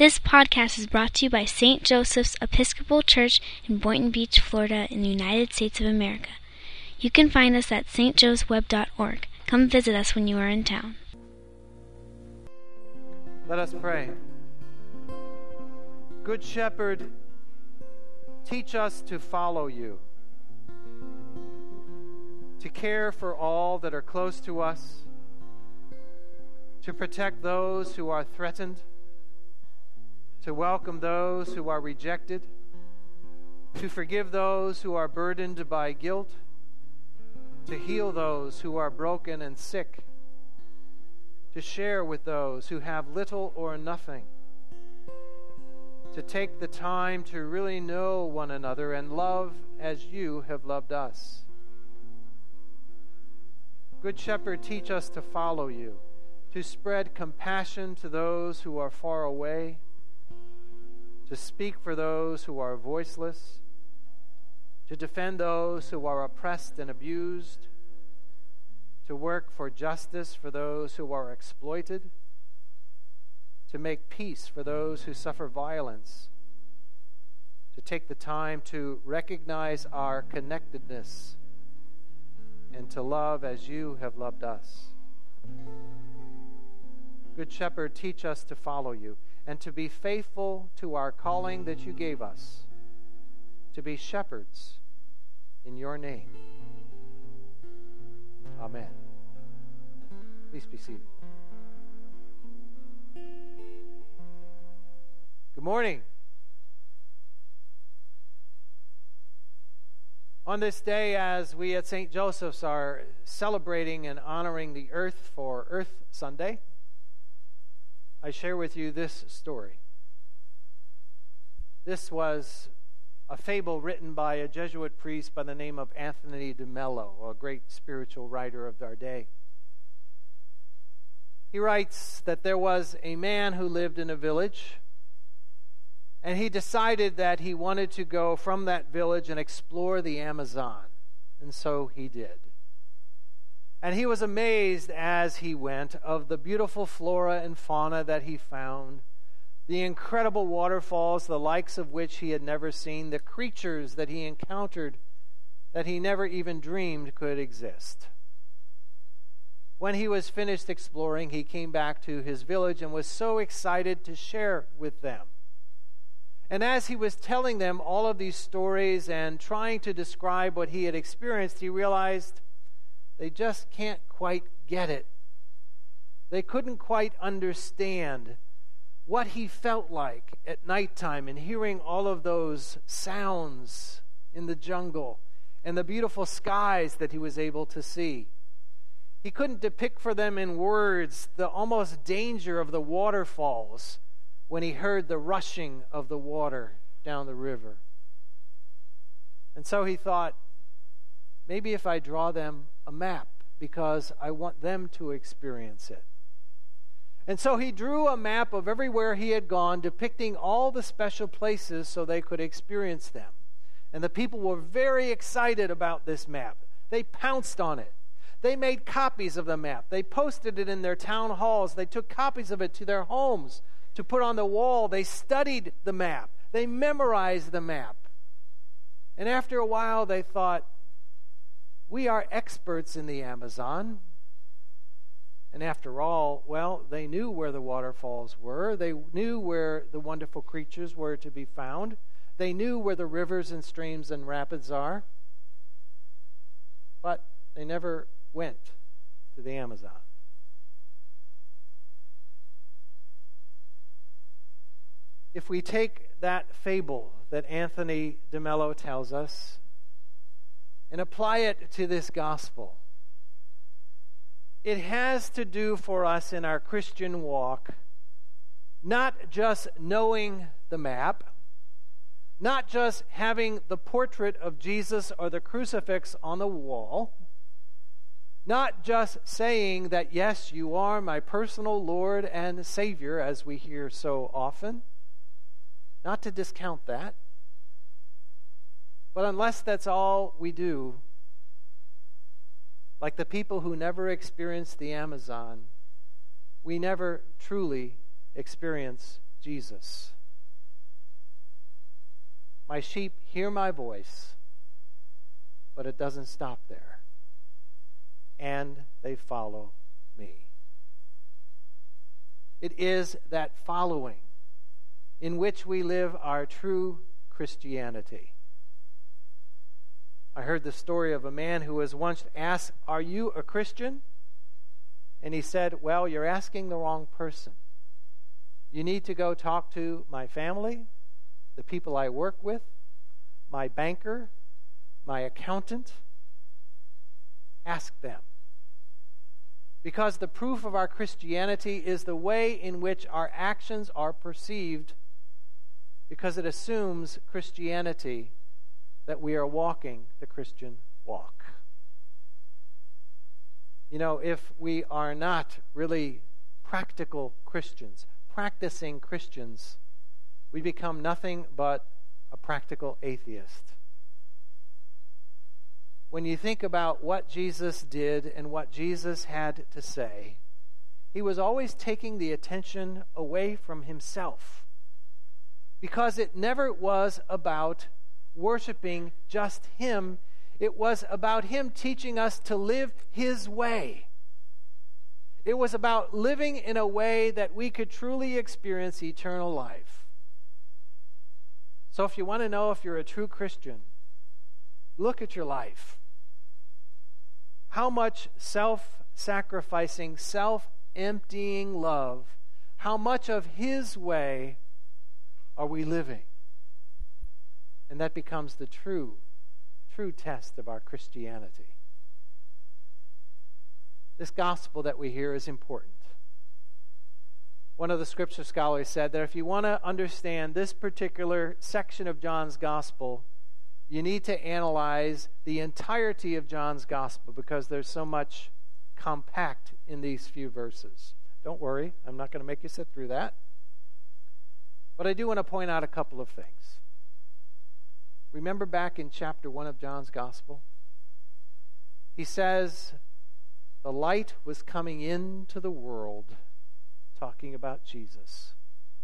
This podcast is brought to you by St. Joseph's Episcopal Church in Boynton Beach, Florida, in the United States of America. You can find us at stjoesweb.org. Come visit us when you are in town. Let us pray. Good Shepherd, teach us to follow you, to care for all that are close to us, to protect those who are threatened, to welcome those who are rejected, to forgive those who are burdened by guilt, to heal those who are broken and sick, to share with those who have little or nothing, to take the time to really know one another and love as you have loved us. Good Shepherd, teach us to follow you, to spread compassion to those who are far away, to speak for those who are voiceless, to defend those who are oppressed and abused, to work for justice for those who are exploited, to make peace for those who suffer violence, to take the time to recognize our connectedness, and to love as you have loved us. Good Shepherd, teach us to follow you and to be faithful to our calling that you gave us, to be shepherds in your name. Amen. Please be seated. Good morning. On this day, as we at St. Joseph's are celebrating and honoring the earth for Earth Sunday, I share with you this story. This was a fable written by a Jesuit priest by the name of Anthony de Mello, a great spiritual writer of our day. He writes that there was a man who lived in a village, and he decided that he wanted to go from that village and explore the Amazon. And so he did. And he was amazed as he went of the beautiful flora and fauna that he found, the incredible waterfalls, the likes of which he had never seen, the creatures that he encountered that he never even dreamed could exist. When he was finished exploring, he came back to his village and was so excited to share with them. And as he was telling them all of these stories and trying to describe what he had experienced, he realized they just can't quite get it. They couldn't quite understand what he felt like at nighttime and hearing all of those sounds in the jungle and the beautiful skies that he was able to see. He couldn't depict for them in words the almost danger of the waterfalls when he heard the rushing of the water down the river. And so he thought, maybe if I draw them a map, because I want them to experience it. And so he drew a map of everywhere he had gone, depicting all the special places so they could experience them. And the people were very excited about this map. They pounced on it. They made copies of the map. They posted it in their town halls. They took copies of it to their homes to put on the wall. They studied the map. They memorized the map. And after a while, they thought, we are experts in the Amazon. And after all, well, they knew where the waterfalls were. They knew where the wonderful creatures were to be found. They knew where the rivers and streams and rapids are. But they never went to the Amazon. If we take that fable that Anthony de Mello tells us and apply it to this gospel, it has to do for us in our Christian walk, not just knowing the map, not just having the portrait of Jesus or the crucifix on the wall, not just saying that, yes, you are my personal Lord and Savior, as we hear so often, not to discount that. But unless that's all we do, like the people who never experienced the Amazon, we never truly experience Jesus. My sheep hear my voice, but it doesn't stop there. And they follow me. It is that following in which we live our true Christianity. I heard the story of a man who was once asked, "Are you a Christian?" And he said, "Well, you're asking the wrong person. You need to go talk to my family, the people I work with, my banker, my accountant. Ask them." Because the proof of our Christianity is the way in which our actions are perceived, because it assumes Christianity that we are walking the Christian walk. You know, if we are not really practical Christians, practicing Christians, we become nothing but a practical atheist. When you think about what Jesus did and what Jesus had to say, he was always taking the attention away from himself, because it never was about worshiping just him. It was about him teaching us to live his way. It was about living in a way that we could truly experience eternal life. So if you want to know if you're a true Christian, look at your life. How much self-sacrificing, self-emptying love, how much of his way are we living? And that becomes the true test of our Christianity. This gospel that we hear is important. One of the scripture scholars said that if you want to understand this particular section of John's gospel, you need to analyze the entirety of John's gospel, because there's so much compact in these few verses. Don't worry, I'm not going to make you sit through that. But I do want to point out a couple of things. Remember back in chapter 1 of John's gospel? He says, the light was coming into the world, talking about Jesus.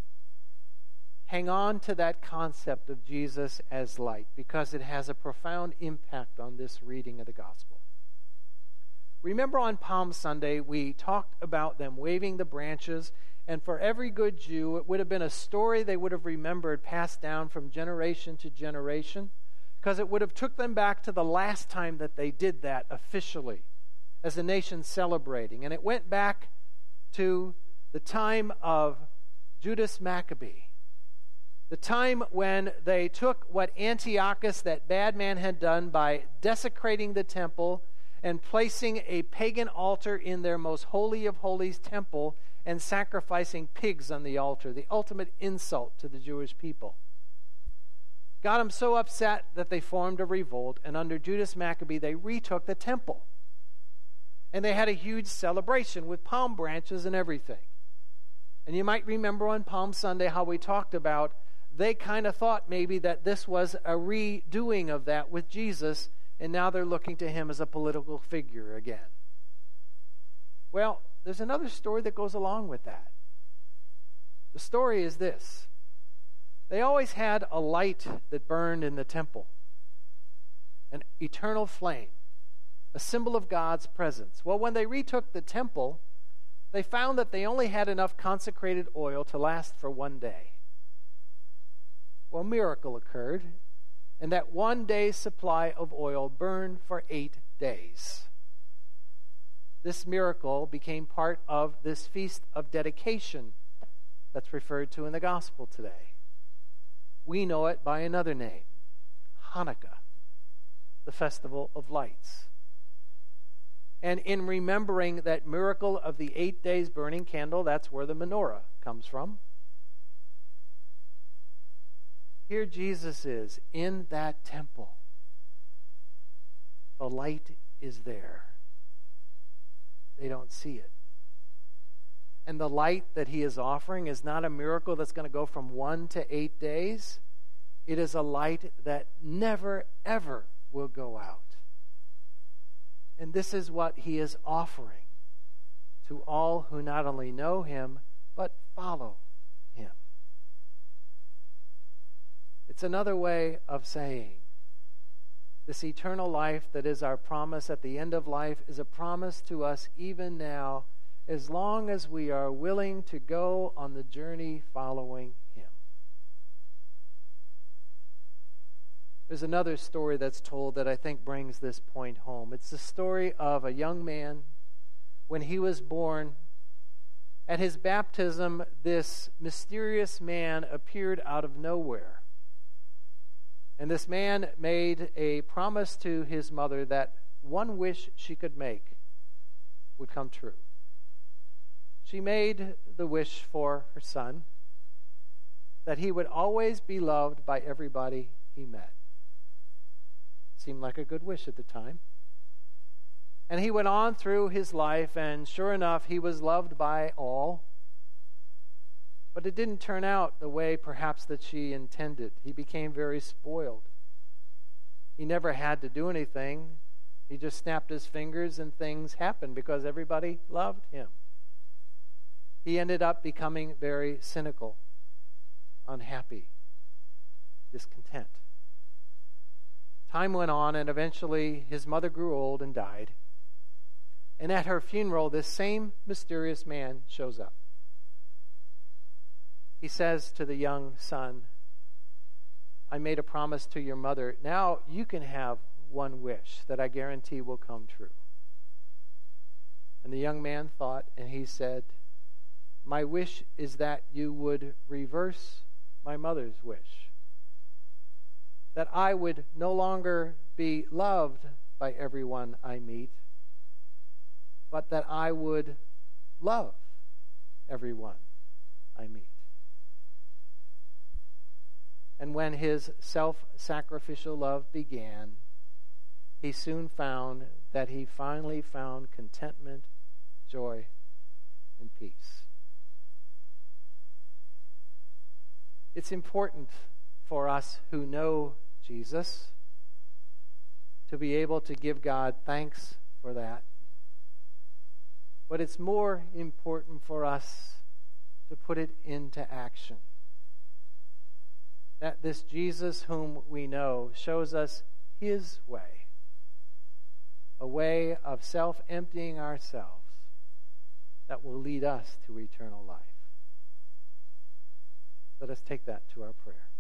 Hang on to that concept of Jesus as light, because it has a profound impact on this reading of the gospel. Remember on Palm Sunday, we talked about them waving the branches, and for every good Jew, it would have been a story they would have remembered, passed down from generation to generation, because it would have took them back to the last time that they did that officially, as a nation celebrating. And it went back to the time of Judas Maccabee, the time when they took what Antiochus, that bad man, had done by desecrating the temple and placing a pagan altar in their most holy of holies temple and sacrificing pigs on the altar, the ultimate insult to the Jewish people. Got them so upset that they formed a revolt, and under Judas Maccabee they retook the temple. And they had a huge celebration with palm branches and everything. And you might remember on Palm Sunday how we talked about they kind of thought maybe that this was a redoing of that with Jesus, and now they're looking to him as a political figure again. Well, there's another story that goes along with that. The story is this. They always had a light that burned in the temple, an eternal flame, a symbol of God's presence. Well, when they retook the temple, they found that they only had enough consecrated oil to last for one day. Well, a miracle occurred, and that one day's supply of oil burned for 8 days. This miracle became part of this feast of dedication that's referred to in the gospel today. We know it by another name, Hanukkah, the festival of lights. And in remembering that miracle of the 8 days burning candle, that's where the menorah comes from. Here Jesus is in that temple. The light is there. They don't see it. And the light that he is offering is not a miracle that's going to go from 1 to 8 days. It is a light that never, ever will go out. And this is what he is offering to all who not only know him, but follow him. It's another way of saying this eternal life that is our promise at the end of life is a promise to us even now, as long as we are willing to go on the journey following Him. There's another story that's told that I think brings this point home. It's the story of a young man. When he was born, at his baptism, this mysterious man appeared out of nowhere. And this man made a promise to his mother that one wish she could make would come true. She made the wish for her son that he would always be loved by everybody he met. Seemed like a good wish at the time. And he went on through his life, and sure enough, he was loved by all. But it didn't turn out the way perhaps that she intended. He became very spoiled. He never had to do anything. He just snapped his fingers and things happened because everybody loved him. He ended up becoming very cynical, unhappy, discontent. Time went on, and eventually his mother grew old and died. And at her funeral, this same mysterious man shows up. He says to the young son, I made a promise to your mother. Now you can have one wish that I guarantee will come true. And the young man thought, and he said, my wish is that you would reverse my mother's wish. That I would no longer be loved by everyone I meet, but that I would love everyone I meet. And when his self-sacrificial love began, he soon found that he finally found contentment, joy, and peace. It's important for us who know Jesus to be able to give God thanks for that. But it's more important for us to put it into action. That this Jesus whom we know shows us His way, a way of self-emptying ourselves that will lead us to eternal life. Let us take that to our prayer.